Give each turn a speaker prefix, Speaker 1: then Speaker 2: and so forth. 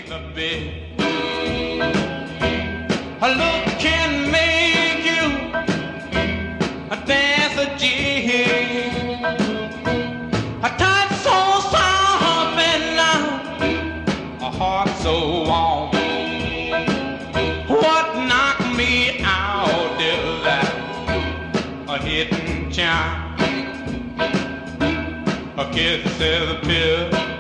Speaker 1: the bed. A look can make you dance a jig. A touch so soft and a heart so warm. What knocked me out is that a hidden charm. A kiss is a pill.